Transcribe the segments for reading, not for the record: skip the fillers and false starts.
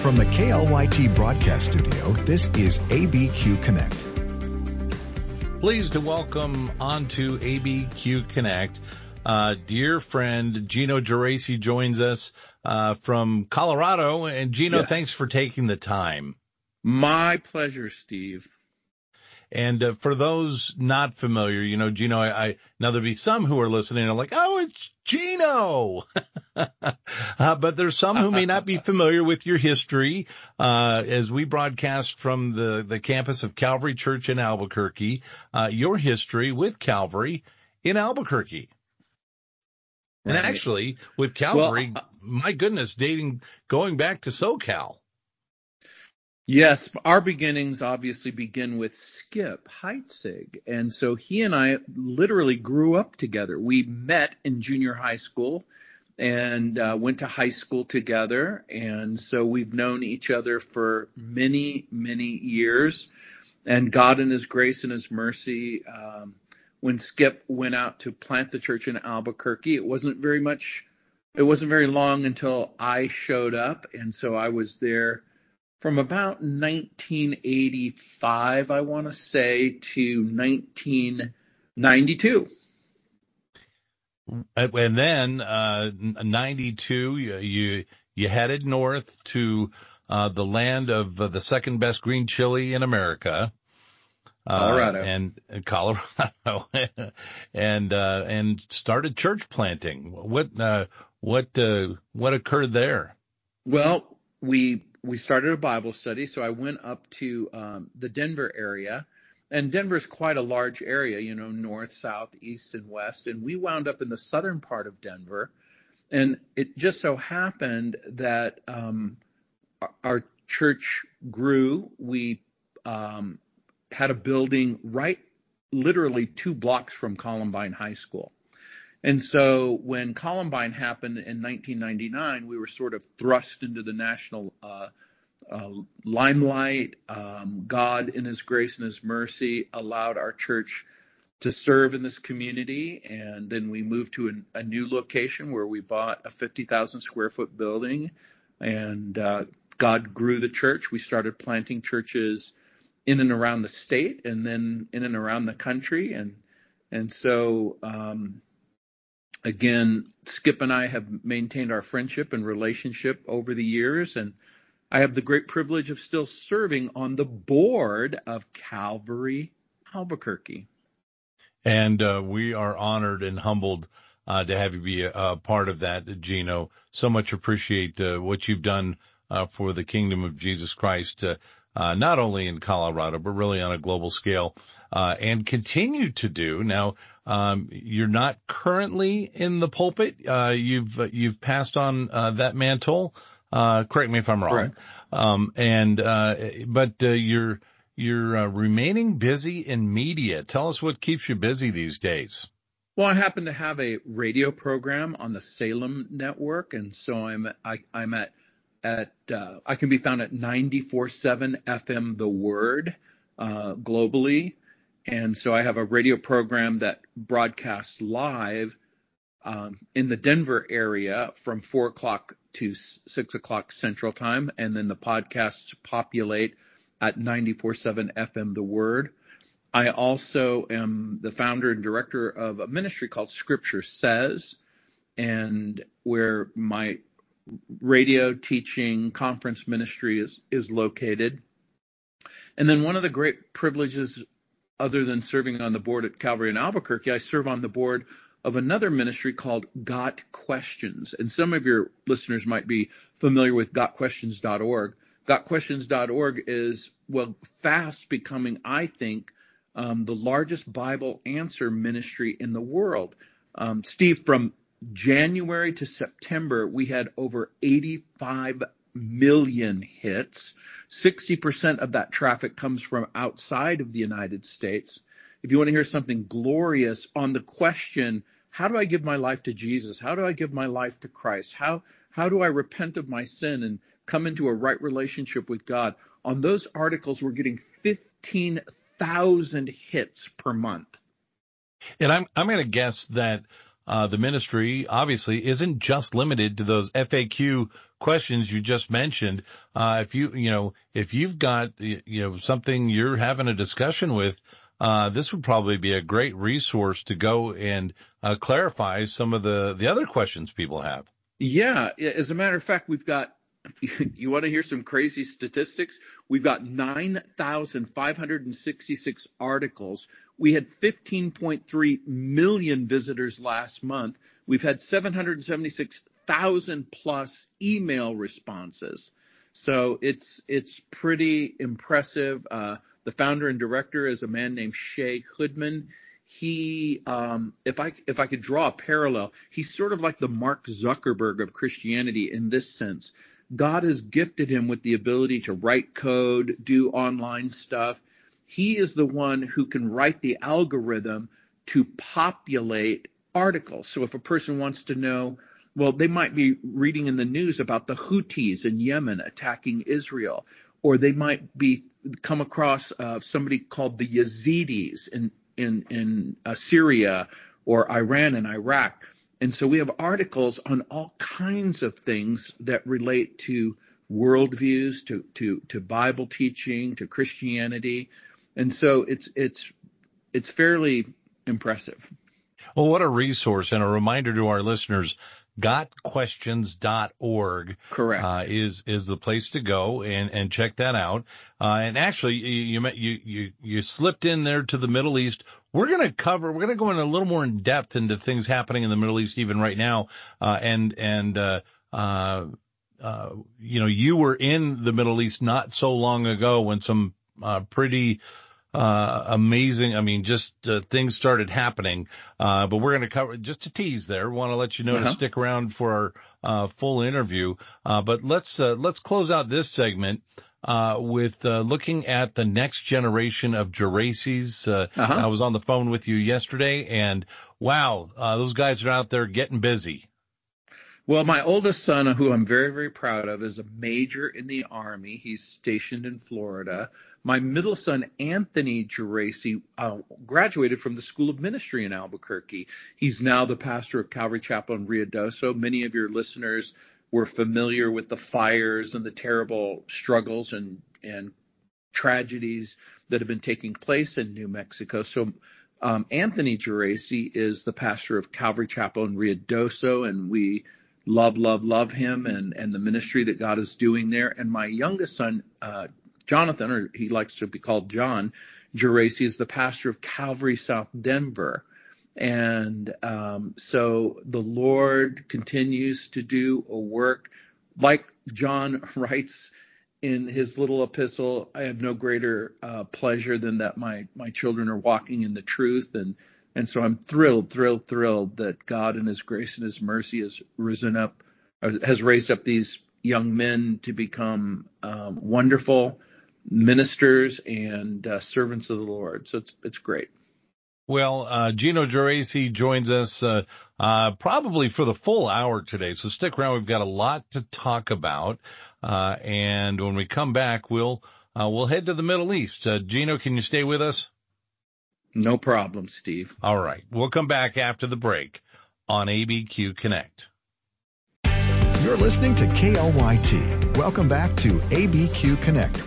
From the KLYT broadcast studio, this is ABQ Connect. Pleased to welcome onto ABQ Connect, dear friend Gino Geraci joins us from Colorado. And Gino, Yes. Thanks for taking the time. My pleasure, Steve. And for those not familiar, Gino, now there'll be some who are listening and are like, oh, it's Gino. But there's some who may not be familiar with your history as we broadcast from the campus of Calvary Church in Albuquerque, your history with Calvary in Albuquerque. Right. And actually, with Calvary, my goodness, going back to SoCal. Yes, our beginnings obviously begin with Skip Heitzig. And so he and I literally grew up together. We met in junior high school and went to high school together. And so we've known each other for many, many years. And God in his grace and his mercy, when Skip went out to plant the church in Albuquerque, it wasn't very long until I showed up. And so I was there from about 1985, I want to say, to 1992. And then 92, you headed north to the land of the second best green chili in America, Colorado, and started church planting. What occurred there? Well, we started a Bible study, so I went up to the Denver area, and Denver's quite a large area, north, south, east, and west, and we wound up in the southern part of Denver, and it just so happened that our church grew. We had a building right literally 2 blocks from Columbine High School. And so when Columbine happened in 1999, we were sort of thrust into the national limelight. God, in his grace and his mercy, allowed our church to serve in this community. And then we moved to a new location where we bought a 50,000 square foot building. And God grew the church. We started planting churches in and around the state and then in and around the country. And so again, Skip and I have maintained our friendship and relationship over the years, and I have the great privilege of still serving on the board of Calvary Albuquerque. And we are honored and humbled to have you be a part of that, Gino. So much appreciate what you've done for the kingdom of Jesus Christ, not only in Colorado, but really on a global scale, and continue to do. Now, you're not currently in the pulpit. You've passed on that mantle. Correct me if I'm wrong. But you're remaining busy in media. Tell us what keeps you busy these days. Well, I happen to have a radio program on the Salem network, and so I can be found at 94.7 FM The Word globally. And so I have a radio program that broadcasts live in the Denver area from 4 o'clock to 6 o'clock Central Time. And then the podcasts populate at 94.7 FM The Word. I also am the founder and director of a ministry called Scripture Says, and where my radio teaching conference ministry is located. And then one of the great privileges, other than serving on the board at Calvary in Albuquerque, I serve on the board of another ministry called Got Questions. And some of your listeners might be familiar with gotquestions.org. Gotquestions.org is, fast becoming, I think, the largest Bible answer ministry in the world. Steve, from January to September, we had over 85 million hits. 60% of that traffic comes from outside of the United States. If you want to hear something glorious on the question, how do I give my life to Jesus? How do I give my life to Christ? How do I repent of my sin and come into a right relationship with God? On those articles, we're getting 15,000 hits per month. And I'm going to guess that the ministry obviously isn't just limited to those FAQ questions you just mentioned. If you've got, something you're having a discussion with, this would probably be a great resource to go and clarify some of the other questions people have. Yeah. As a matter of fact, we've got, you want to hear some crazy statistics? We've got 9,566 articles. We had 15.3 million visitors last month. We've had 776,000 plus email responses. So it's pretty impressive. The founder and director is a man named Shea Hoodman. He, if I could draw a parallel, he's sort of like the Mark Zuckerberg of Christianity in this sense. God has gifted him with the ability to write code, do online stuff. He is the one who can write the algorithm to populate articles. So if a person wants to know, well, they might be reading in the news about the Houthis in Yemen attacking Israel, or they might be come across somebody called the Yazidis in Syria or Iran and Iraq. And so we have articles on all kinds of things that relate to worldviews, to Bible teaching, to Christianity. And so it's fairly impressive. Well, what a resource and a reminder to our listeners. GotQuestions.org Correct. Is the place to go and check that out. And actually, you slipped in there to the Middle East. We're going to go in a little more in depth into things happening in the Middle East even right now. You were in the Middle East not so long ago when some pretty amazing. Things started happening. But we're going to cover just a tease there. Want to let you know to stick around for our full interview. But let's close out this segment with looking at the next generation of Geraces. I was on the phone with you yesterday, and wow, those guys are out there getting busy. Well, my oldest son, who I'm very, very proud of, is a major in the Army. He's stationed in Florida. My middle son, Anthony Geraci, graduated from the School of Ministry in Albuquerque. He's now the pastor of Calvary Chapel in Ruidoso. Many of your listeners were familiar with the fires and the terrible struggles and tragedies that have been taking place in New Mexico. So Anthony Geraci is the pastor of Calvary Chapel in Ruidoso, and we love him and the ministry that God is doing there. And my youngest son, Jonathan, or he likes to be called John Geraci, is the pastor of Calvary South Denver. And so the Lord continues to do a work. Like John writes in his little epistle, I have no greater pleasure than that my children are walking in the truth. And so I'm thrilled that God in his grace and his mercy has raised up these young men to become wonderful ministers and servants of the Lord. So it's great. Well, Gino Geraci joins us probably for the full hour today. So stick around. We've got a lot to talk about. And when we come back, we'll head to the Middle East. Gino, can you stay with us? No problem, Steve. All right. We'll come back after the break on ABQ Connect. You're listening to KLYT. Welcome back to ABQ Connect.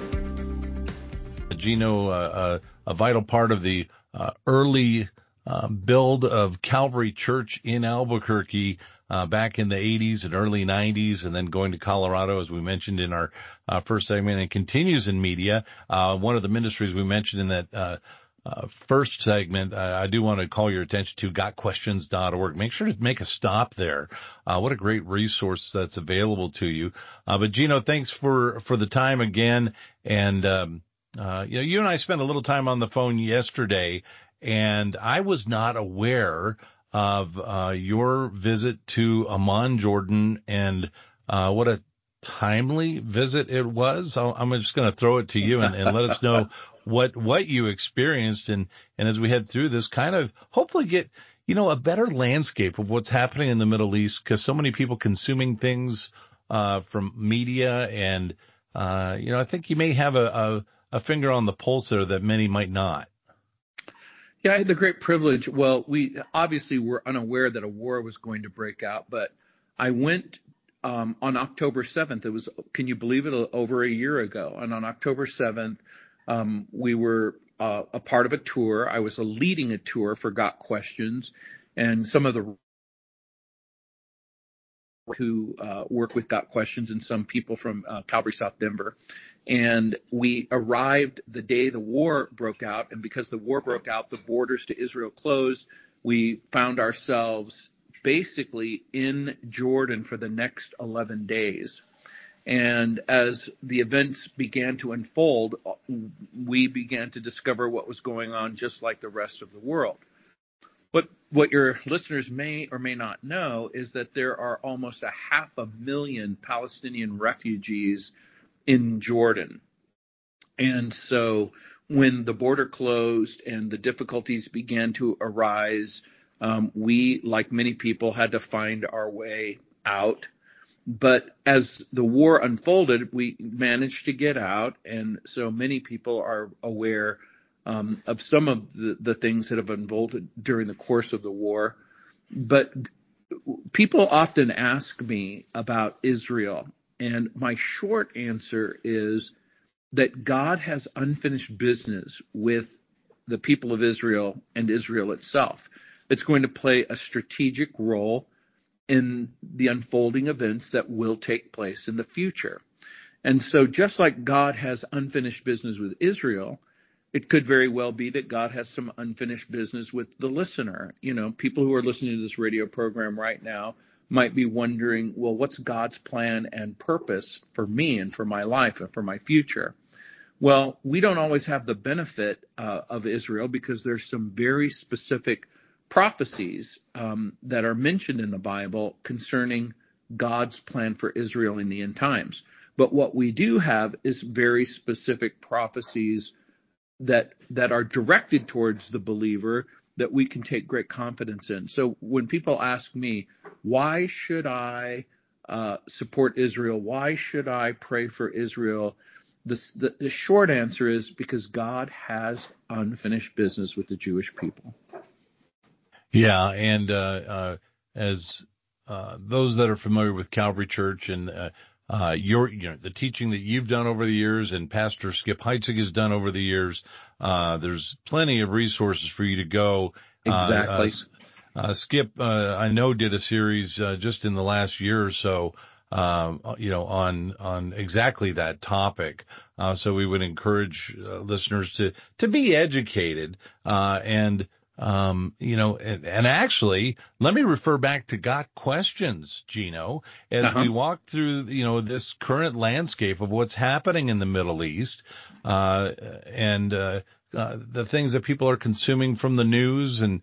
Gino, a vital part of the early build of Calvary Church in Albuquerque back in the 80s and early 90s, and then going to Colorado, as we mentioned in our first segment, and continues in media. One of the ministries we mentioned in that first segment, I do want to call your attention to GotQuestions.org. Make sure to make a stop there. What a great resource that's available to you. But Gino, thanks for the time again. And, you and I spent a little time on the phone yesterday, and I was not aware of your visit to Amman, Jordan, and what a timely visit it was. I'm just going to throw it to you and let us know what you experienced, and as we head through this, kind of hopefully get, a better landscape of what's happening in the Middle East, because so many people consuming things from media, and I think you may have a finger on the pulse there that many might not. Yeah, I had the great privilege. Well, we obviously were unaware that a war was going to break out, but I went on October 7th. It was, can you believe it, over a year ago. And on October 7th, we were a part of a tour. I was leading a tour for Got Questions, and some of the who work with Got Questions and some people from Calvary South Denver. And we arrived the day the war broke out. And because the war broke out, the borders to Israel closed. We found ourselves basically in Jordan for the next 11 days. And as the events began to unfold, we began to discover what was going on just like the rest of the world. What your listeners may or may not know is that there are almost 500,000 Palestinian refugees in Jordan. And so when the border closed and the difficulties began to arise, we, like many people, had to find our way out. But as the war unfolded, we managed to get out. And so many people are aware of some of the things that have unfolded during the course of the war. But people often ask me about Israel. And my short answer is that God has unfinished business with the people of Israel and Israel itself. It's going to play a strategic role in the unfolding events that will take place in the future. And so just like God has unfinished business with Israel, it could very well be that God has some unfinished business with the listener. You know, people who are listening to this radio program right now might be wondering, well, what's God's plan and purpose for me and for my life and for my future? Well, we don't always have the benefit of Israel because there's some very specific prophecies that are mentioned in the Bible concerning God's plan for Israel in the end times. But what we do have is very specific prophecies that are directed towards the believer that we can take great confidence in. So when people ask me, why should I support Israel? Why should I pray for Israel? The short answer is because God has unfinished business with the Jewish people. Yeah, and as those that are familiar with Calvary Church and the teaching that you've done over the years and Pastor Skip Heitzig has done over the years, there's plenty of resources for you to go. Exactly. Skip, I know, did a series just in the last year or so, on exactly that topic. So we would encourage listeners to be educated, and actually, let me refer back to Got Questions, Gino, as we walk through, this current landscape of what's happening in the Middle East, and the things that people are consuming from the news. And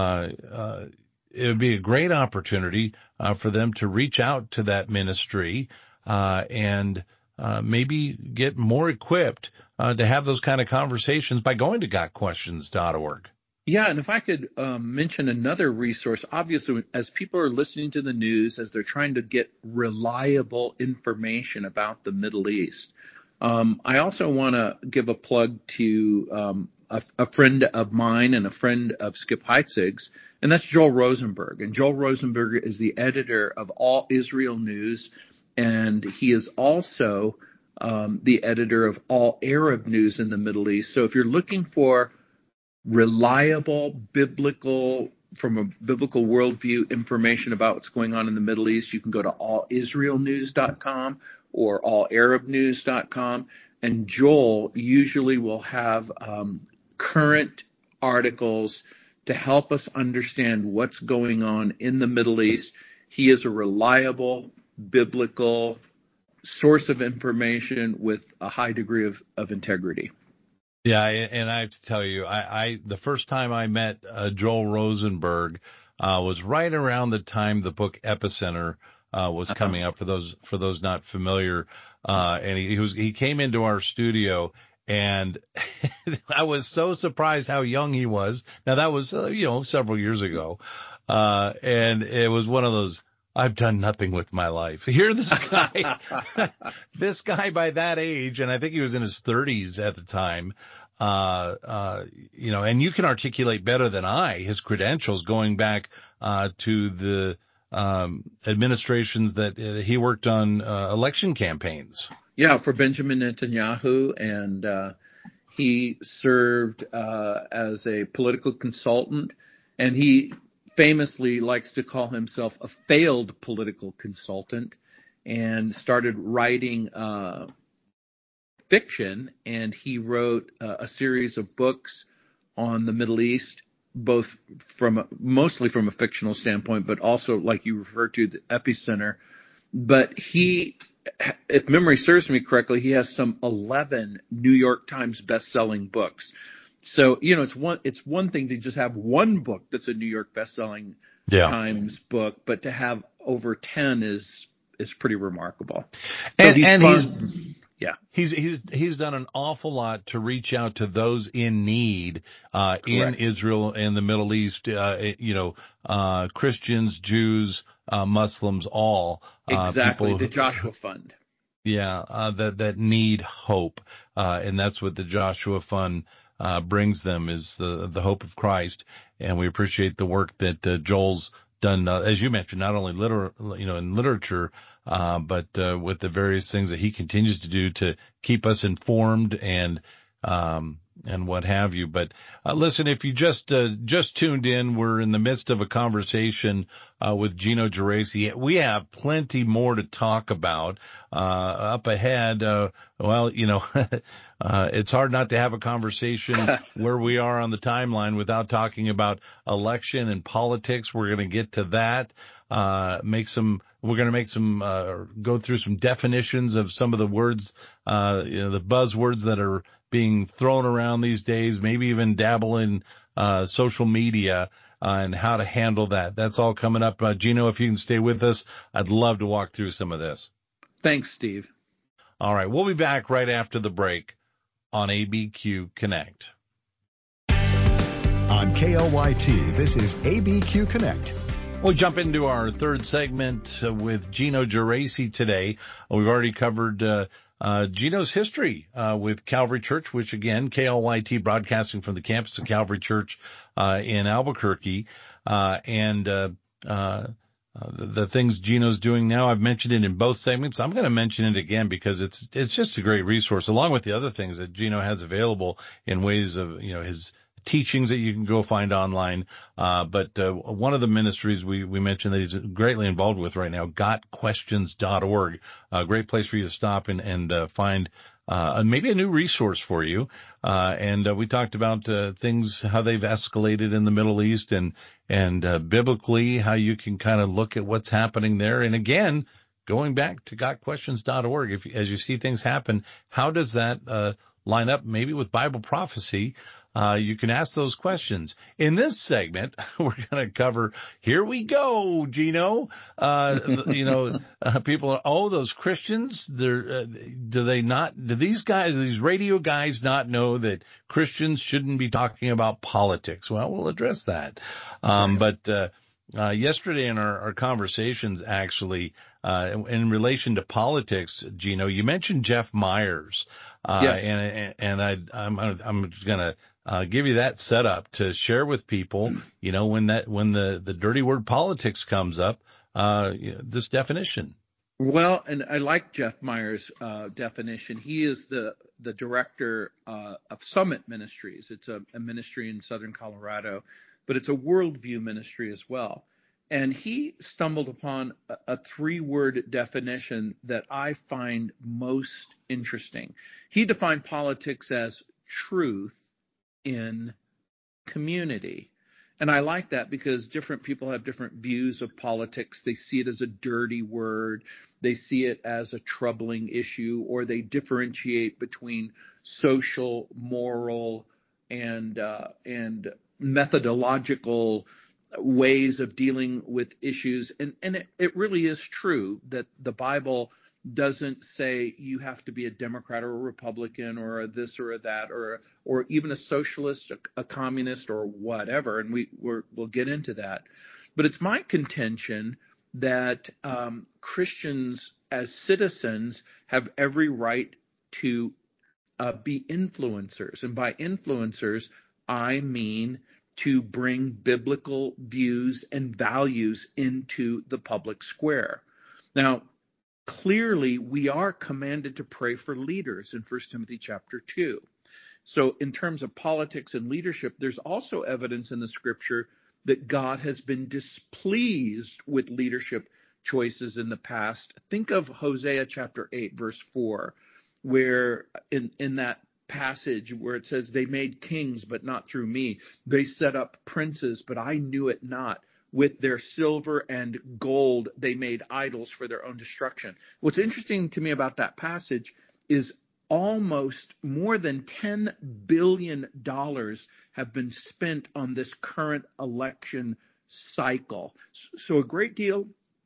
it would be a great opportunity for them to reach out to that ministry and maybe get more equipped to have those kind of conversations by going to gotquestions.org. Yeah, and if I could mention another resource, obviously, as people are listening to the news, as they're trying to get reliable information about the Middle East, I also want to give a plug to a friend of mine and a friend of Skip Heitzig's, and that's Joel Rosenberg. And Joel Rosenberg is the editor of All Israel News, and he is also the editor of All Arab News in the Middle East. So if you're looking for reliable from a biblical worldview information about what's going on in the Middle East, you can go to allisraelnews.com or allarabnews.com. And Joel usually will have current articles to help us understand what's going on in the Middle East. He is a reliable biblical source of information with a high degree of integrity. Yeah, and I have to tell you, I the first time I met Joel Rosenberg was right around the time the book Epicenter was coming up. For those not familiar, and he came into our studio, and I was so surprised how young he was. Now that was several years ago, and it was one of those, I've done nothing with my life. Here, this guy by that age, and I think he was in his 30s at the time, and you can articulate better than I his credentials going back to the administrations that he worked on election campaigns. Yeah, for Benjamin Netanyahu, and he served as a political consultant, and he famously likes to call himself a failed political consultant, and started writing fiction, and he wrote a series of books on the Middle East, both mostly from a fictional standpoint, but also, like you referred to, the epicenter. But he, if memory serves me correctly, he has some 11 New York Times best-selling books. So, it's one thing to just have one book that's a New York best-selling Times book, but to have over 10 is pretty remarkable. So he's done an awful lot to reach out to those in need in Israel and the Middle East. Christians, Jews, Muslims, all exactly. People the Joshua Fund. That need hope, and that's what the Joshua Fund brings them, is the hope of Christ. And we appreciate the work that Joel's done, as you mentioned, not only in literature, but with the various things that he continues to do to keep us informed and what have you. But listen, if you just tuned in, we're in the midst of a conversation with Gino Geraci. We have plenty more to talk about up ahead. It's hard not to have a conversation where we are on the timeline without talking about election and politics. We're going to get to that. We're going to go through some definitions of some of the words, the buzzwords that are being thrown around these days, maybe even dabble in social media and how to handle that. That's all coming up. Gino, if you can stay with us, I'd love to walk through some of this. Thanks, Steve. All right. We'll be back right after the break on ABQ Connect. On KLYT, this is ABQ Connect. We'll jump into our third segment with Gino Geraci today. We've already covered Gino's history with Calvary Church, which again, KLYT broadcasting from the campus of Calvary Church in Albuquerque, and the things Gino's doing now. I've mentioned it in both segments. I'm going to mention it again because it's just a great resource, along with the other things that Gino has available in ways of his teachings that you can go find online. But one of the ministries we mentioned that he's greatly involved with right now, gotquestions.org, a great place for you to stop and find maybe a new resource for you. And we talked about things, how they've escalated in the Middle East, and biblically how you can kind of look at what's happening there. And again, going back to gotquestions.org, as you see things happen, how does that line up maybe with Bible prophecy? You can ask those questions. In this segment, we're going to cover, here we go, Gino. People are, those Christians, do these radio guys not know that Christians shouldn't be talking about politics? Well, we'll address that. But yesterday in our conversations, actually, in relation to politics, Gino, you mentioned Jeff Myers. Yes. I'm just going to give you that setup to share with people, when the dirty word politics comes up, this definition. Well, and I like Jeff Myers' definition. He is the director of Summit Ministries. It's a ministry in southern Colorado, but it's a worldview ministry as well. And he stumbled upon a 3-word definition that I find most interesting. He defined politics as truth in community. And I like that because different people have different views of politics. They see it as a dirty word. They see it as a troubling issue, or they differentiate between social, moral, and methodological ways of dealing with issues. And it really is true that the Bible doesn't say you have to be a Democrat or a Republican or a this or a that or even a socialist, a communist, or whatever. And we'll get into that. But it's my contention that Christians as citizens have every right to be influencers. And by influencers, I mean to bring biblical views and values into the public square. Now, clearly, we are commanded to pray for leaders in 1 Timothy chapter 2. So in terms of politics and leadership, there's also evidence in the scripture that God has been displeased with leadership choices in the past. Think of Hosea chapter 8, verse 4, where in that passage where it says, they made kings, but not through me. They set up princes, but I knew it not. With their silver and gold, they made idols for their own destruction. What's interesting to me about that passage is almost more than $10 billion have been spent on this current election cycle. So a great deal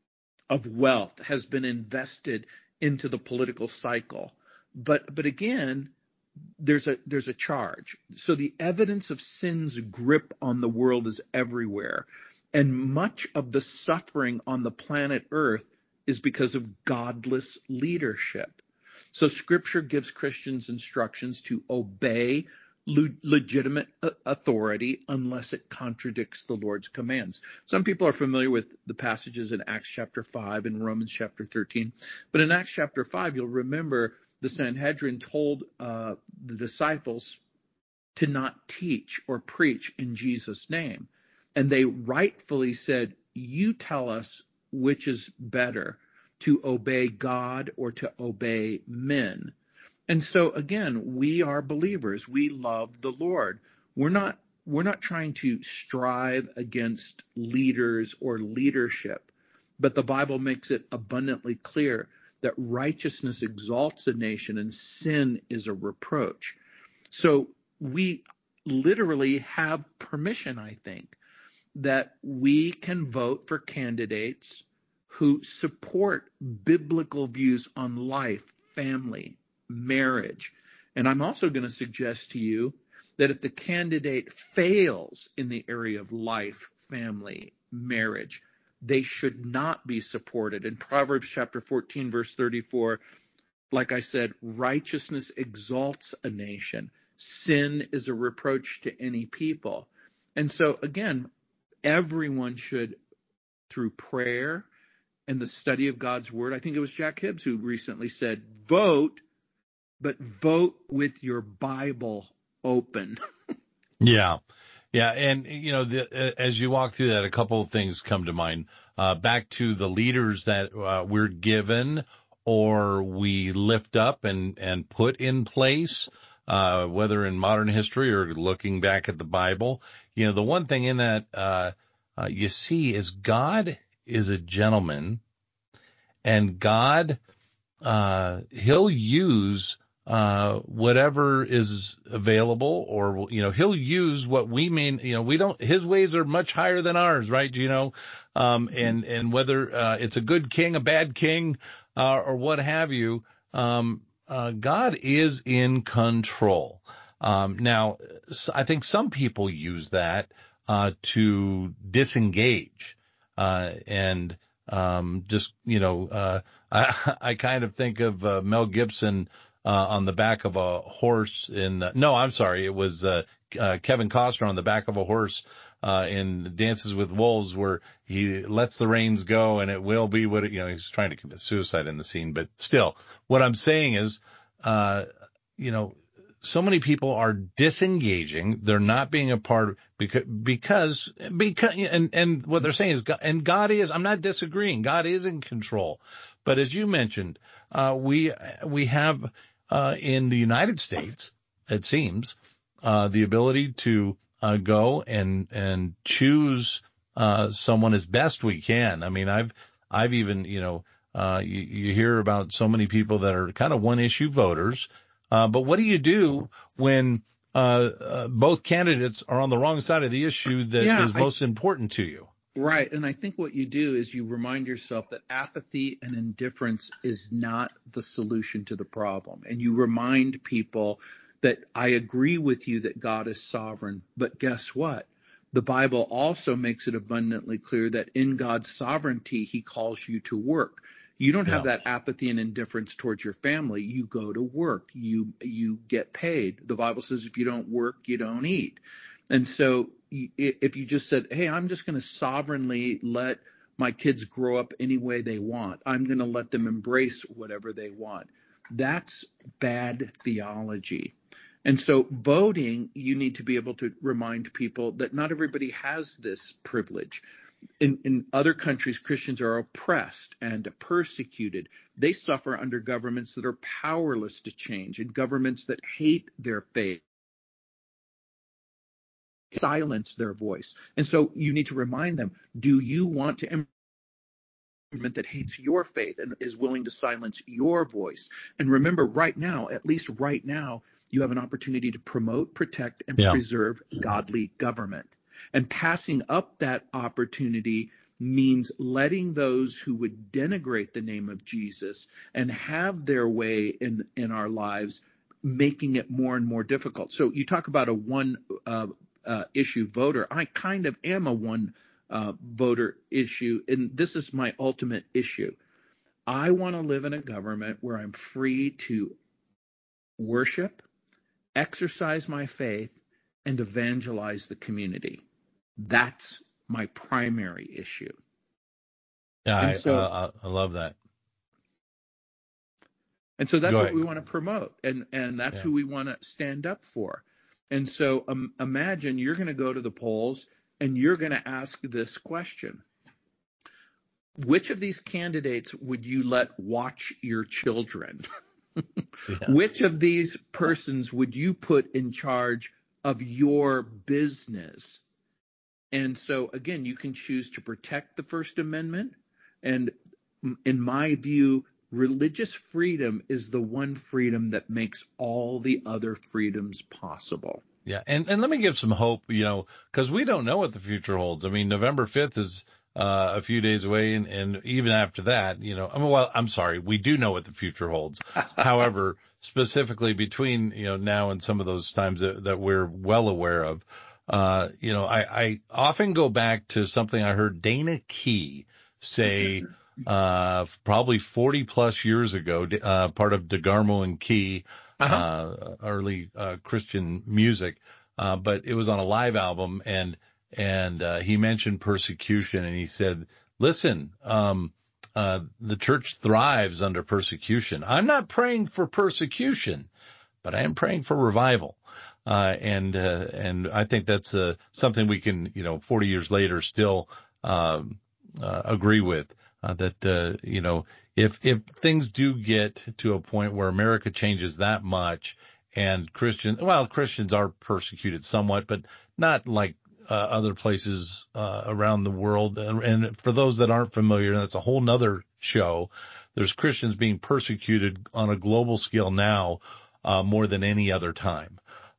of wealth has been invested into the political cycle. But again, there's a charge. So the evidence of sin's grip on the world is everywhere. And much of the suffering on the planet Earth is because of godless leadership. So Scripture gives Christians instructions to obey legitimate authority unless it contradicts the Lord's commands. Some people are familiar with the passages in Acts chapter 5 and Romans chapter 13. But in Acts chapter 5, you'll remember the Sanhedrin told the disciples to not teach or preach in Jesus' name. And they rightfully said, you tell us which is better, to obey God or to obey men. And so again, we are believers. We love the Lord. We're not trying to strive against leaders or leadership, but the Bible makes it abundantly clear that righteousness exalts a nation and sin is a reproach. So we literally have permission, I think, that we can vote for candidates who support biblical views on life, family, marriage. And I'm also going to suggest to you that if the candidate fails in the area of life, family, marriage, they should not be supported. In Proverbs chapter 14, verse 34, like I said, righteousness exalts a nation. Sin is a reproach to any people. And so again, everyone should, through prayer and the study of God's word, I think it was Jack Hibbs who recently said, vote, but vote with your Bible open. Yeah. Yeah. And, as you walk through that, a couple of things come to mind. Back to the leaders that we're given or we lift up and put in place, whether in modern history or looking back at the Bible. The one thing in that you see is God is a gentleman, and God, he'll use whatever is available, or, he'll use what we mean, his ways are much higher than ours, right? And whether it's a good king, a bad king, or what have you, God is in control. Now, I think some people use that to disengage, and I kind of think of Mel Gibson on the back of a horse it was Kevin Costner on the back of a horse in Dances with Wolves, where he lets the reins go and it will be what he's trying to commit suicide in the scene. But still, what I'm saying is, so many people are disengaging. They're not being a part because and what they're saying is, God is, I'm not disagreeing. God is in control. But as you mentioned, we have, in the United States, it seems, the ability to, go and choose, someone as best we can. I mean, I've even, you hear about so many people that are kind of one issue voters. But what do you do when both candidates are on the wrong side of the issue that is most important to you? Right. And I think what you do is you remind yourself that apathy and indifference is not the solution to the problem. And you remind people that I agree with you that God is sovereign, but guess what? The Bible also makes it abundantly clear that in God's sovereignty, he calls you to work. You don't have that apathy and indifference towards your family. You go to work. You get paid. The Bible says if you don't work, you don't eat. And so if you just said, hey, I'm just going to sovereignly let my kids grow up any way they want, I'm going to let them embrace whatever they want, that's bad theology. And so voting, you need to be able to remind people that not everybody has this privilege. In other countries, Christians are oppressed and persecuted. They suffer under governments that are powerless to change and governments that hate their faith, silence their voice. And so you need to remind them, do you want to government that hates your faith and is willing to silence your voice? And remember, right now, at least right now, you have an opportunity to promote, protect, and preserve godly government. And passing up that opportunity means letting those who would denigrate the name of Jesus and have their way in our lives, making it more and more difficult. So you talk about a one issue voter. I kind of am a one voter issue, and this is my ultimate issue. I want to live in a government where I'm free to worship, exercise my faith, and evangelize the community. That's my primary issue. Yeah, I love that. And so that's what we want to promote, and that's who we want to stand up for. And so imagine you're going to go to the polls and you're going to ask this question: which of these candidates would you let watch your children? Which of these persons would you put in charge of your business? And so, again, you can choose to protect the First Amendment. And in my view, religious freedom is the one freedom that makes all the other freedoms possible. Yeah. And let me give some hope, because we don't know what the future holds. I mean, November 5th is a few days away. And even after that, I'm sorry, we do know what the future holds. However, specifically between, now and some of those times that we're well aware of, I often go back to something I heard Dana Key say, probably 40 plus years ago, part of DeGarmo and Key, early, Christian music. But it was on a live album, and he mentioned persecution, and he said, listen, the church thrives under persecution. I'm not praying for persecution, but I am praying for revival. And I think that's something we can, 40 years later still agree with, that if things do get to a point where America changes that much, and Christians are persecuted somewhat, but not like other places around the world. And for those that aren't familiar, that's a whole nother show. There's Christians being persecuted on a global scale now more than any other time.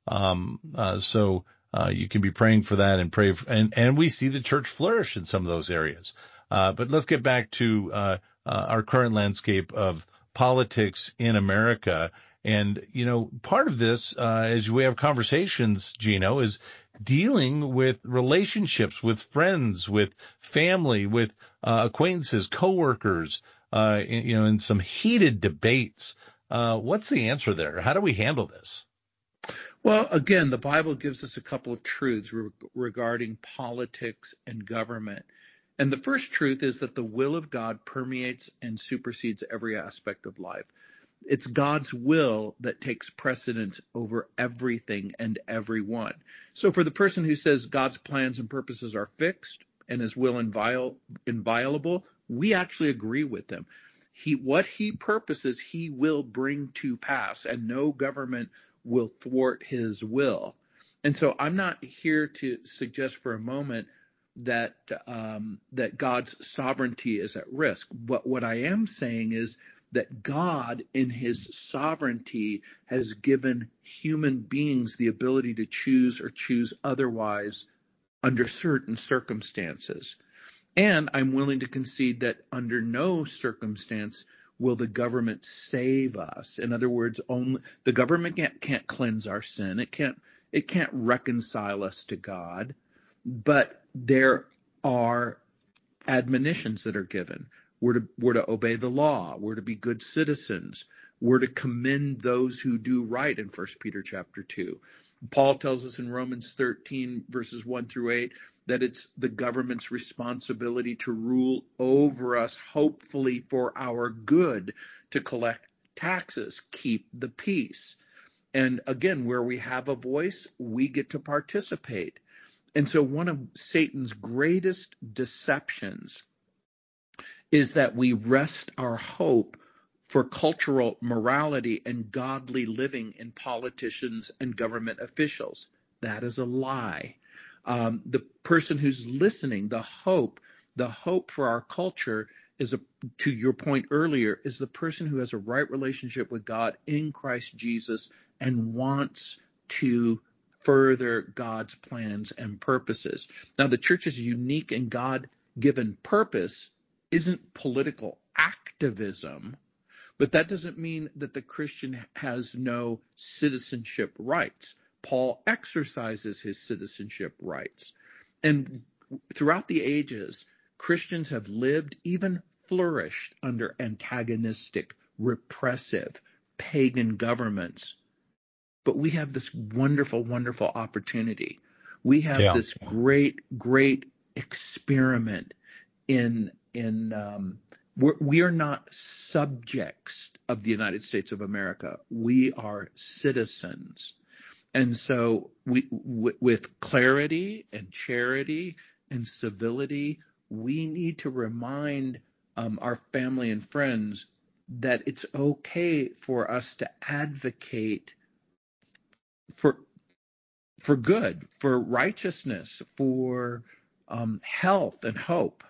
So you can be praying for that and pray and we see the church flourish in some of those areas. But let's get back to our current landscape of politics in America. And, part of this, as we have conversations, Gino, is dealing with relationships with friends, with family, with acquaintances, coworkers, in some heated debates. What's the answer there? How do we handle this? Well, again, the Bible gives us a couple of truths regarding politics and government. And the first truth is that the will of God permeates and supersedes every aspect of life. It's God's will that takes precedence over everything and everyone. So for the person who says God's plans and purposes are fixed and his will inviolable, we actually agree with them. What he purposes, he will bring to pass, and no government will thwart his will. And so I'm not here to suggest for a moment that God's sovereignty is at risk. But what I am saying is that God, in his sovereignty, has given human beings the ability to choose or choose otherwise under certain circumstances. And I'm willing to concede that under no circumstance will the government save us. In other words, only the government can't cleanse our sin. It can't reconcile us to God. But there are admonitions that are given. We're to obey the law. We're to be good citizens. We're to commend those who do right in 1 Peter chapter 2. Paul tells us in Romans 13, verses 1 through 8, that it's the government's responsibility to rule over us, hopefully for our good, to collect taxes, keep the peace. And again, where we have a voice, we get to participate. And so one of Satan's greatest deceptions is that we rest our hope for cultural morality and godly living in politicians and government officials. That is a lie. The person who's listening, the hope for our culture is, to your point earlier, is the person who has a right relationship with God in Christ Jesus and wants to further God's plans and purposes. Now, the church's unique and God-given purpose isn't political activism, but that doesn't mean that the Christian has no citizenship rights. Paul exercises his citizenship rights. And throughout the ages, Christians have lived, even flourished, under antagonistic, repressive, pagan governments. But we have this wonderful, wonderful opportunity. We have this great, great experiment we are not subjects of the United States of America. We are citizens. And so with clarity and charity and civility, we need to remind our family and friends that it's okay for us to advocate for good, for righteousness, for health and hope.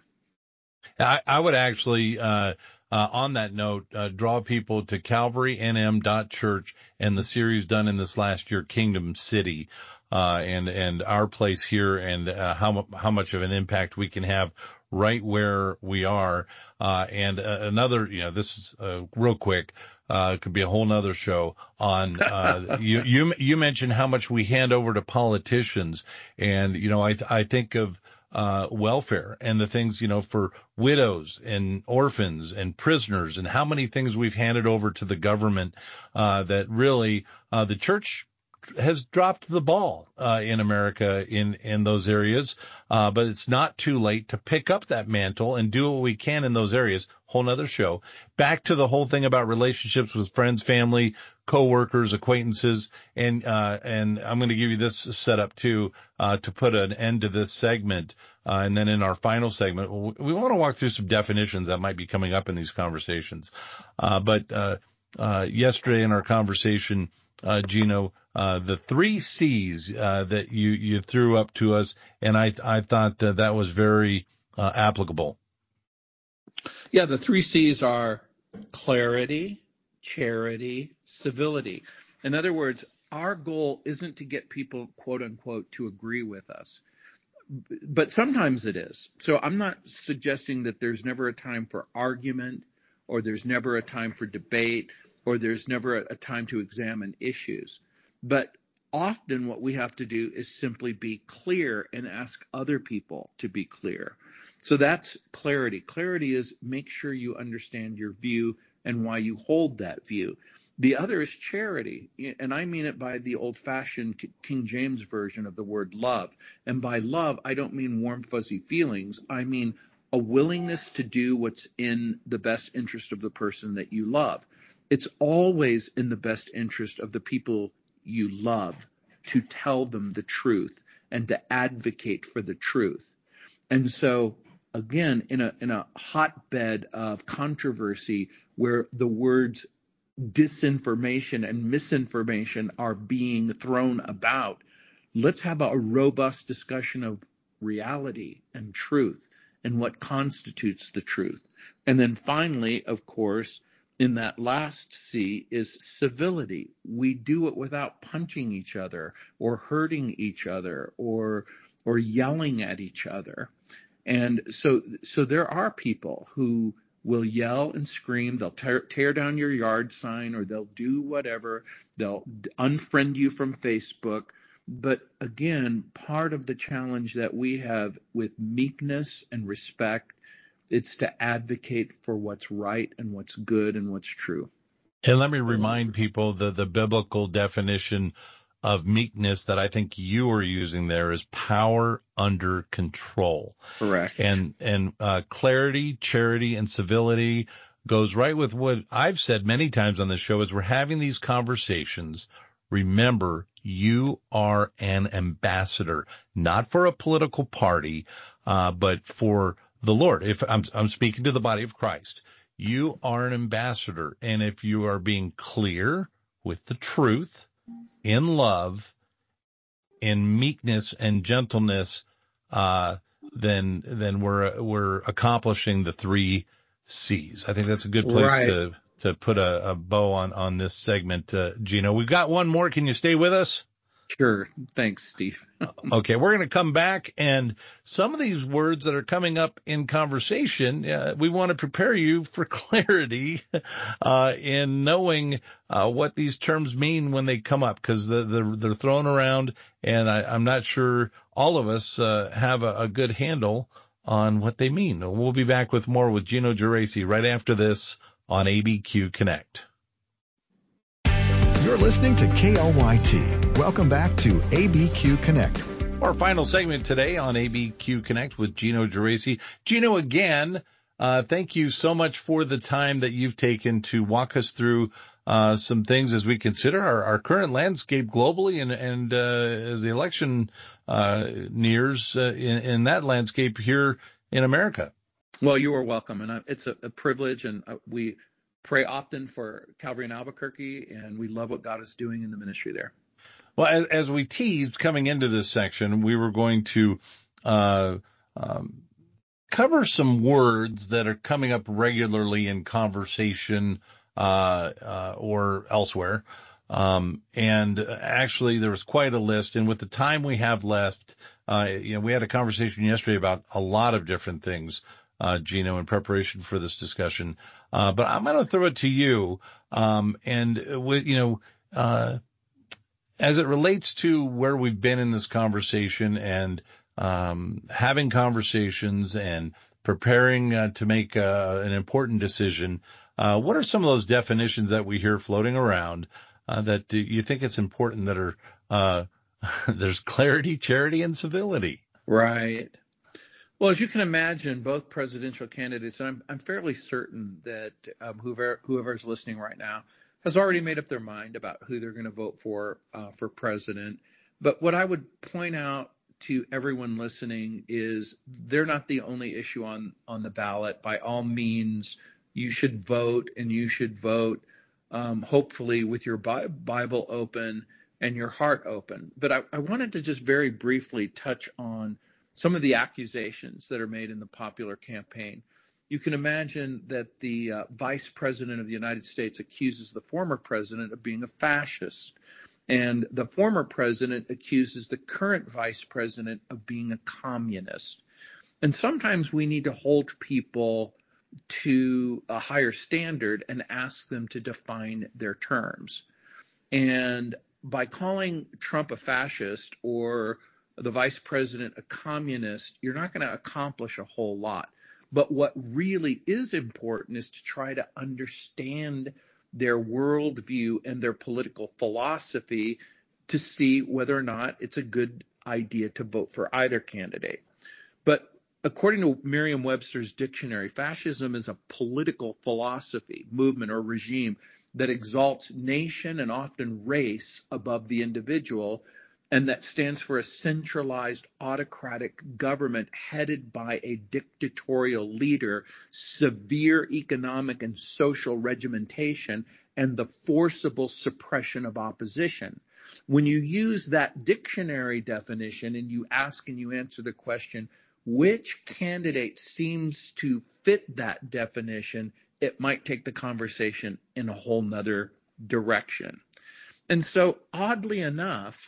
I would actually, on that note, draw people to calvarynm.church and the series done in this last year, Kingdom City, and our place here, and how much of an impact we can have right where we are. And another, this is real quick. Could be a whole nother show on, you mentioned how much we hand over to politicians. And, I think of, welfare and the things, for widows and orphans and prisoners, and how many things we've handed over to the government, that really, the church has dropped the ball, in America in those areas. But it's not too late to pick up that mantle and do what we can in those areas. Whole nother show. Back to the whole thing about relationships with friends, family, coworkers, acquaintances. And I'm going to give you this setup too, to put an end to this segment. And then in our final segment, we want to walk through some definitions that might be coming up in these conversations. But yesterday in our conversation, Gino, the 3 C's, that you threw up to us, and I thought that was very, applicable. Yeah, the 3 C's are clarity, charity, civility. In other words, our goal isn't to get people, quote unquote, to agree with us. But sometimes it is. So I'm not suggesting that there's never a time for argument, or there's never a time for debate, or there's never a time to examine issues. But often what we have to do is simply be clear and ask other people to be clear. So that's clarity. Clarity is make sure you understand your view and why you hold that view. The other is charity, and I mean it by the old-fashioned King James version of the word love. And by love, I don't mean warm, fuzzy feelings. I mean a willingness to do what's in the best interest of the person that you love. It's always in the best interest of the people you love to tell them the truth and to advocate for the truth. And so, again, in a hotbed of controversy where the words disinformation and misinformation are being thrown about, let's have a robust discussion of reality and truth and what constitutes the truth. And then finally, of course, in that last C is civility. We do it without punching each other or hurting each other or yelling at each other. And so there are people who will yell and scream. They'll tear down your yard sign, or they'll do whatever. They'll unfriend you from Facebook. But again, part of the challenge that we have with meekness and respect It's to advocate for what's right and what's good and what's true. And let me remind people that the biblical definition of meekness that I think you are using there is power under control. Correct. And clarity, charity, and civility goes right with what I've said many times on this show as we're having these conversations. Remember, you are an ambassador, not for a political party, but for the Lord. If I'm speaking to the body of Christ, you are an ambassador. And if you are being clear with the truth, in love, in meekness and gentleness, then we're accomplishing the 3 C's. I think that's a good place to put a bow on this segment. Gino, we've got one more. Can you stay with us? Sure. Thanks, Steve. Okay, we're going to come back, and some of these words that are coming up in conversation, we want to prepare you for clarity in knowing what these terms mean when they come up, because they're thrown around, and I'm not sure all of us have a good handle on what they mean. We'll be back with more with Gino Geraci right after this on ABQ Connect. You're listening to KLYT. Welcome back to ABQ Connect. Our final segment today on ABQ Connect with Gino Geraci. Gino, again, thank you so much for the time that you've taken to walk us through some things as we consider our current landscape globally and as the election nears in that landscape here in America. Well, you are welcome, and it's a privilege, and we pray often for Calvary in Albuquerque, and we love what God is doing in the ministry there. Well, as we teased coming into this section, we were going to cover some words that are coming up regularly in conversation or elsewhere. And actually, there was quite a list. And with the time we have left, we had a conversation yesterday about a lot of different things, Gino, in preparation for this discussion. But I'm going to throw it to you. As it relates to where we've been in this conversation and having conversations and preparing to make an important decision, what are some of those definitions that we hear floating around that you think it's important that are there's clarity, charity, and civility? Right. Well, as you can imagine, both presidential candidates, and I'm fairly certain that whoever's listening right now has already made up their mind about who they're going to vote for president. But what I would point out to everyone listening is they're not the only issue on the ballot. By all means, you should vote, and you should vote hopefully with your Bible open and your heart open. But I wanted to just very briefly touch on some of the accusations that are made in the popular campaign. You can imagine that the vice president of the United States accuses the former president of being a fascist, and the former president accuses the current vice president of being a communist. And sometimes we need to hold people to a higher standard and ask them to define their terms. And by calling Trump a fascist or the vice president a communist, you're not going to accomplish a whole lot. But what really is important is to try to understand their worldview and their political philosophy to see whether or not it's a good idea to vote for either candidate. But according to Merriam-Webster's dictionary, fascism is a political philosophy, movement, or regime that exalts nation and often race above the individual, and that stands for a centralized autocratic government headed by a dictatorial leader, severe economic and social regimentation, and the forcible suppression of opposition. When you use that dictionary definition and you ask and you answer the question, which candidate seems to fit that definition, it might take the conversation in a whole nother direction. And so, oddly enough,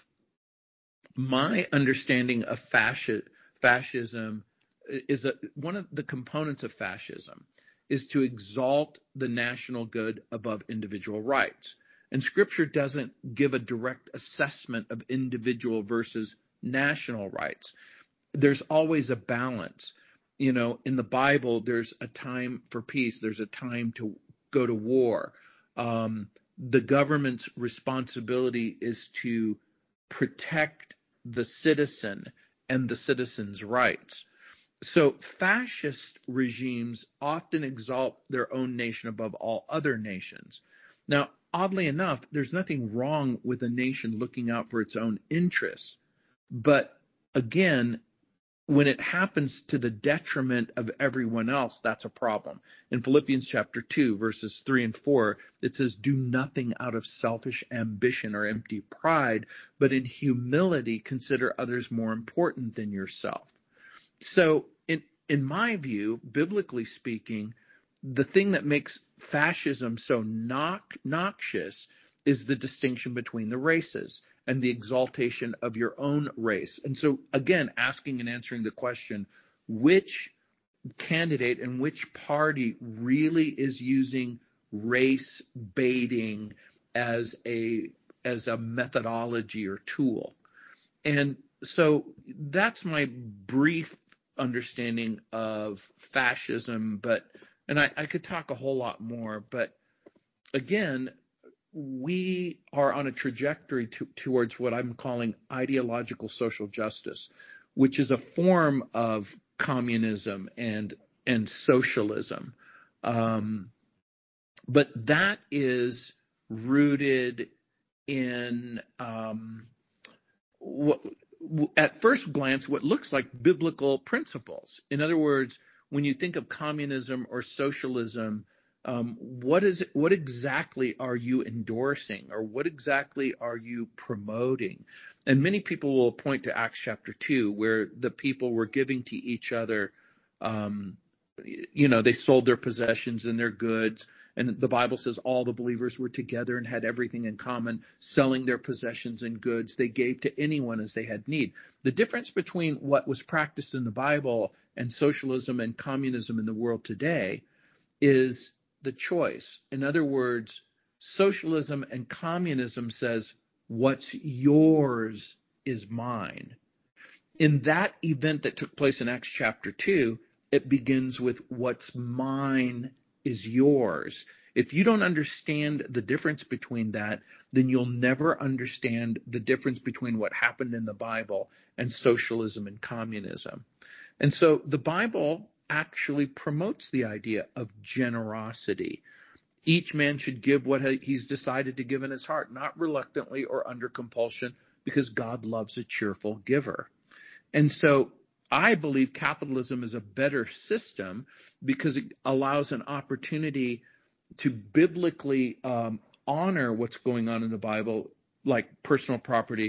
my understanding of fascism is one of the components of fascism is to exalt the national good above individual rights. And Scripture doesn't give a direct assessment of individual versus national rights. There's always a balance. in the Bible, there's a time for peace. There's a time to go to war. The government's responsibility is to protect the citizen and the citizen's rights. So fascist regimes often exalt their own nation above all other nations. Now, oddly enough, there's nothing wrong with a nation looking out for its own interests. But again, when it happens to the detriment of everyone else, that's a problem. In Philippians chapter 2, verses 3 and 4, it says, "Do nothing out of selfish ambition or empty pride, but in humility consider others more important than yourself." So in my view, biblically speaking, the thing that makes fascism so noxious is the distinction between the races and the exaltation of your own race. And so, again, asking and answering the question, which candidate and which party really is using race baiting as a methodology or tool? And so that's my brief understanding of fascism, and I could talk a whole lot more, but again, we are on a trajectory towards what I'm calling ideological social justice, which is a form of communism and socialism. But that is rooted in at first glance, what looks like biblical principles. In other words, when you think of communism or socialism, what exactly are you endorsing, or what exactly are you promoting? And many people will point to Acts chapter 2, where the people were giving to each other. They sold their possessions and their goods. And the Bible says all the believers were together and had everything in common, selling their possessions and goods. They gave to anyone as they had need. The difference between what was practiced in the Bible and socialism and communism in the world today is the choice. In other words, socialism and communism says, what's yours is mine. In that event that took place in Acts chapter 2, it begins with what's mine is yours. If you don't understand the difference between that, then you'll never understand the difference between what happened in the Bible and socialism and communism. And so the Bible actually promotes the idea of generosity. Each man should give what he's decided to give in his heart, not reluctantly or under compulsion, because God loves a cheerful giver. And so I believe capitalism is a better system because it allows an opportunity to biblically honor what's going on in the Bible, like personal property.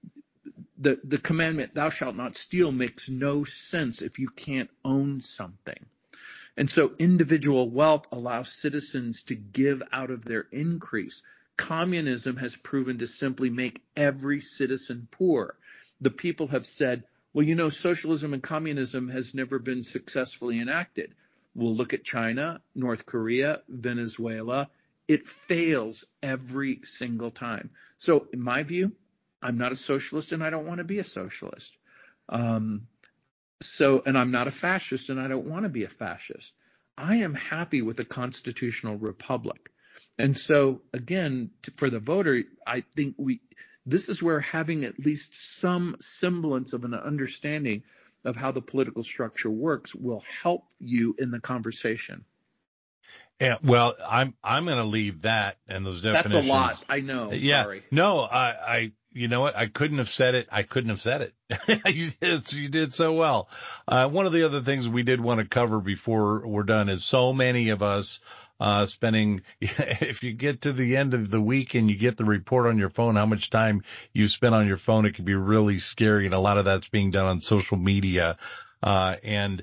The commandment, thou shalt not steal, makes no sense if you can't own something. And so individual wealth allows citizens to give out of their increase. Communism has proven to simply make every citizen poor. The people have said, well, socialism and communism has never been successfully enacted. We'll look at China, North Korea, Venezuela. It fails every single time. So in my view, I'm not a socialist and I don't want to be a socialist. And I'm not a fascist and I don't want to be a fascist. I am happy with a constitutional republic. And so again, for the voter, I think this is where having at least some semblance of an understanding of how the political structure works will help you in the conversation. Yeah, well, I'm going to leave that and those definitions. That's a lot. I know. Yeah. Sorry. No, I you know what? I couldn't have said it. You did so well. One of the other things we did want to cover before we're done is so many of us spending, if you get to the end of the week and you get the report on your phone, how much time you spend on your phone, it can be really scary. And a lot of that's being done on social media. As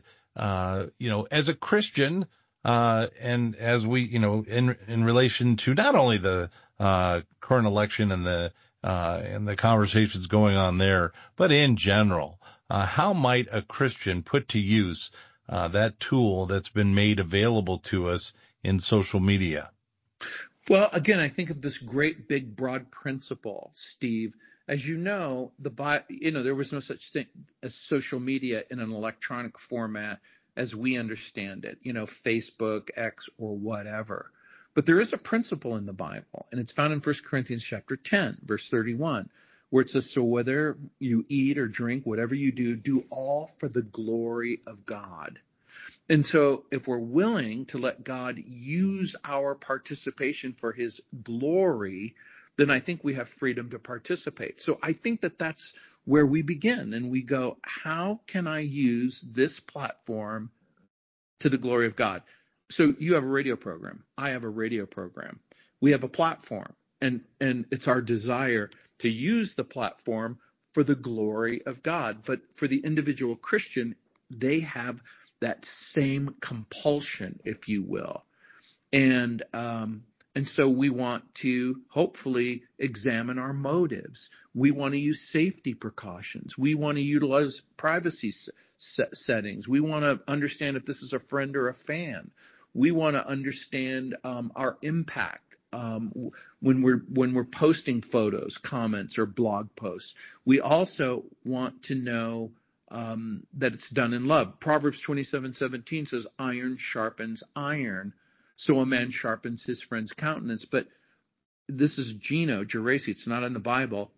a Christian, and as we, in relation to not only the, current election and the conversations going on there, but in general, how might a Christian put to use, that tool that's been made available to us in social media? Well, again, I think of this great big broad principle, Steve. As you know, there was no such thing as social media in an electronic format as we understand it, Facebook, X, or whatever. But there is a principle in the Bible, and it's found in 1 Corinthians chapter 10, verse 31, where it says, so whether you eat or drink, whatever you do all for the glory of God. And so if we're willing to let God use our participation for his glory, then I think we have freedom to participate. So I think that that's where we begin, and we go, how can I use this platform to the glory of God? So you have a radio program. I have a radio program. We have a platform, and it's our desire to use the platform for the glory of God. But for the individual Christian, they have that same compulsion, if you will. And so we want to hopefully examine our motives. We want to use safety precautions. We want to utilize privacy settings. We want to understand if this is a friend or a fan. We want to understand our impact when we're posting photos, comments, or blog posts. We also want to know that it's done in love. Proverbs 27:17 says, iron sharpens iron, so a man sharpens his friend's countenance. But this is Gino Geraci. It's not in the Bible.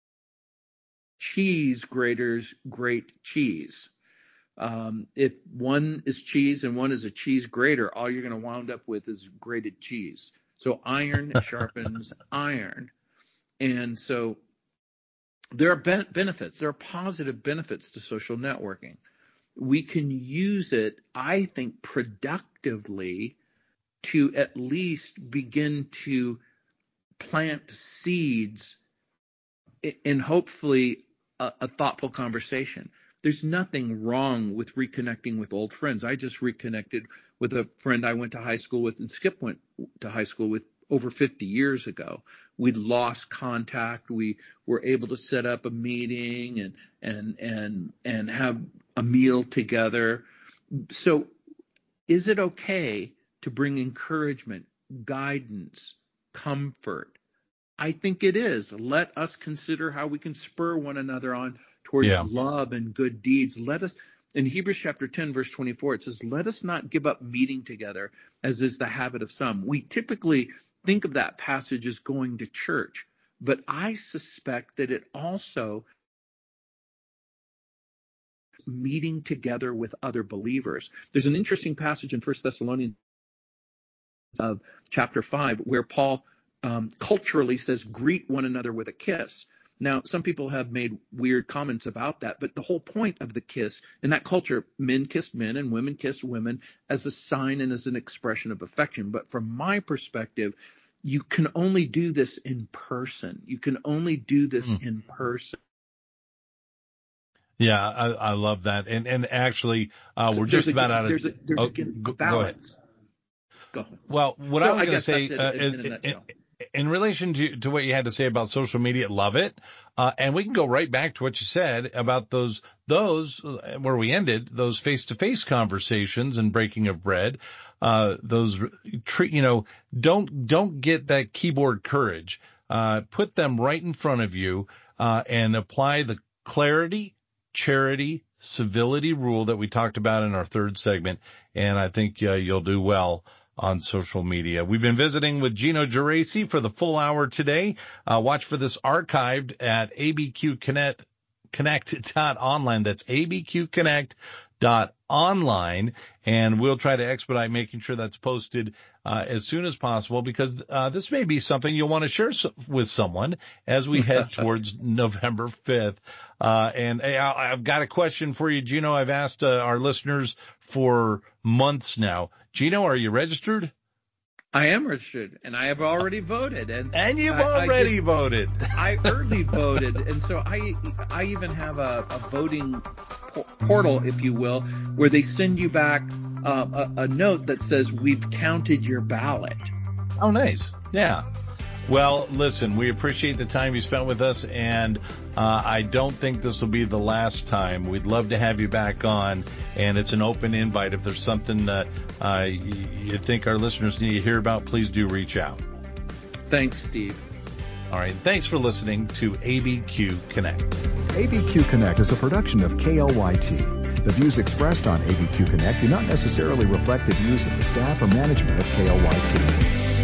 Cheese graters grate cheese. If one is cheese and one is a cheese grater, all you're going to wound up with is grated cheese. So iron sharpens iron. And so there are benefits. There are positive benefits to social networking. We can use it, I think, productively to at least begin to plant seeds in hopefully a thoughtful conversation. There's nothing wrong with reconnecting with old friends. I just reconnected with a friend I went to high school with, and Skip went to high school with over 50 years ago. We'd lost contact. We were able to set up a meeting and have a meal together. So is it okay to bring encouragement, guidance, comfort? I think it is. Let us consider how we can spur one another on towards love and good deeds. Let us, in Hebrews chapter 10, verse 24, it says, let us not give up meeting together, as is the habit of some. We typically think of that passage as going to church, but I suspect that it also meeting together with other believers. There's an interesting passage in 1 Thessalonians chapter 5 where Paul culturally says, greet one another with a kiss. Now, some people have made weird comments about that, but the whole point of the kiss in that culture, men kissed men and women kissed women as a sign and as an expression of affection. But from my perspective, you can only do this in person. You can only do this in person. Yeah, I love that. And actually, we're just about out of – there's balance. Go ahead. Well, what I was going to say in relation to what you had to say about social media, love it. And we can go right back to what you said about those where we ended, those face-to-face conversations and breaking of bread. Don't get that keyboard courage. Put them right in front of you, and apply the clarity, charity, civility rule that we talked about in our third segment. And I think you'll do well on social media. We've been visiting with Gino Geraci for the full hour today. Watch for this archived at abqconnect.online. That's abqconnect.online. And we'll try to expedite making sure that's posted as soon as possible, because this may be something you'll want to share with someone as we head towards November 5th. And I've got a question for you, Gino. I've asked our listeners for months now. Gino, are you registered? I am registered, and I have already voted. And you've already voted. I early voted, and so I even have a voting portal, if you will, where they send you back a note that says, we've counted your ballot. Oh, nice. Yeah. Well, listen, we appreciate the time you spent with us, and I don't think this will be the last time. We'd love to have you back on, and it's an open invite. If there's something that you think our listeners need to hear about, please do reach out. Thanks, Steve. All right. Thanks for listening to ABQ Connect. ABQ Connect is a production of KLYT. The views expressed on ABQ Connect do not necessarily reflect the views of the staff or management of KLYT.